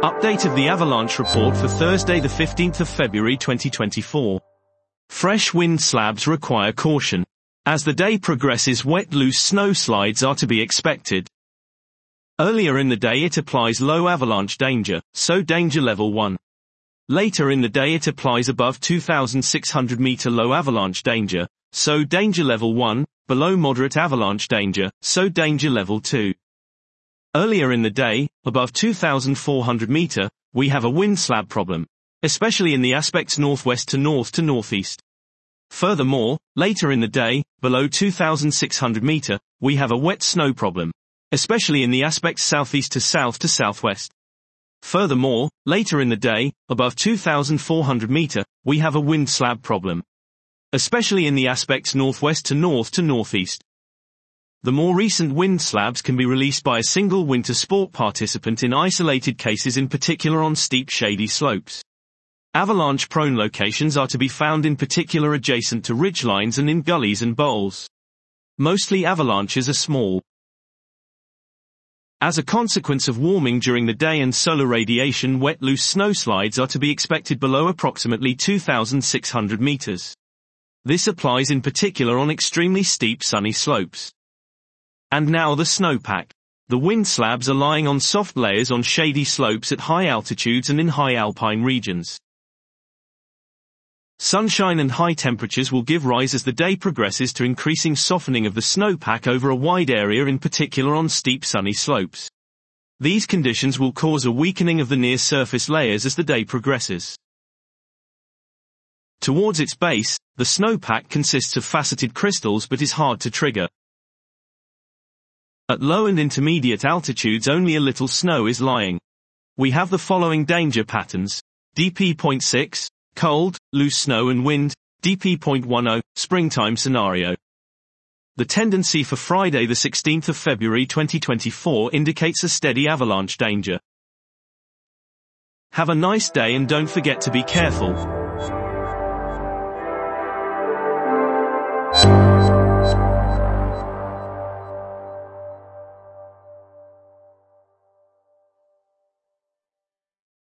Update of the avalanche report for Thursday the 15th of February 2024. Fresh wind slabs require caution. As the day progresses, wet loose snow slides are to be expected. Earlier in the day it applies low avalanche danger, so danger level 1. Later in the day it applies above 2,600 meter low avalanche danger, so danger level 1, below moderate avalanche danger, so danger level 2. Earlier in the day, above 2,400 meter, we have a wind slab problem, especially in the aspects northwest to northeast. Furthermore, later in the day, below 2,600 meter, we have a wet snow problem, especially in the aspects southeast to southwest. Furthermore, later in the day, above 2,400 meter, we have a wind slab problem, especially in the aspects northwest to northeast. The more recent wind slabs can be released by a single winter sport participant in isolated cases, in particular on steep shady slopes. Avalanche-prone locations are to be found in particular adjacent to ridgelines and in gullies and bowls. Mostly avalanches are small. As a consequence of warming during the day and solar radiation, wet loose snow slides are to be expected below approximately 2,600 meters. This applies in particular on extremely steep sunny slopes. And now the snowpack. The wind slabs are lying on soft layers on shady slopes at high altitudes and in high alpine regions. Sunshine and high temperatures will give rise as the day progresses to increasing softening of the snowpack over a wide area, in particular on steep sunny slopes. These conditions will cause a weakening of the near surface layers as the day progresses. Towards its base, the snowpack consists of faceted crystals but is hard to trigger. At low and intermediate altitudes only a little snow is lying. We have the following danger patterns: DP.6, cold, loose snow and wind, DP.10, springtime scenario. The tendency for Friday the 16th of February 2024 indicates a steady avalanche danger. Have a nice day and don't forget to be careful.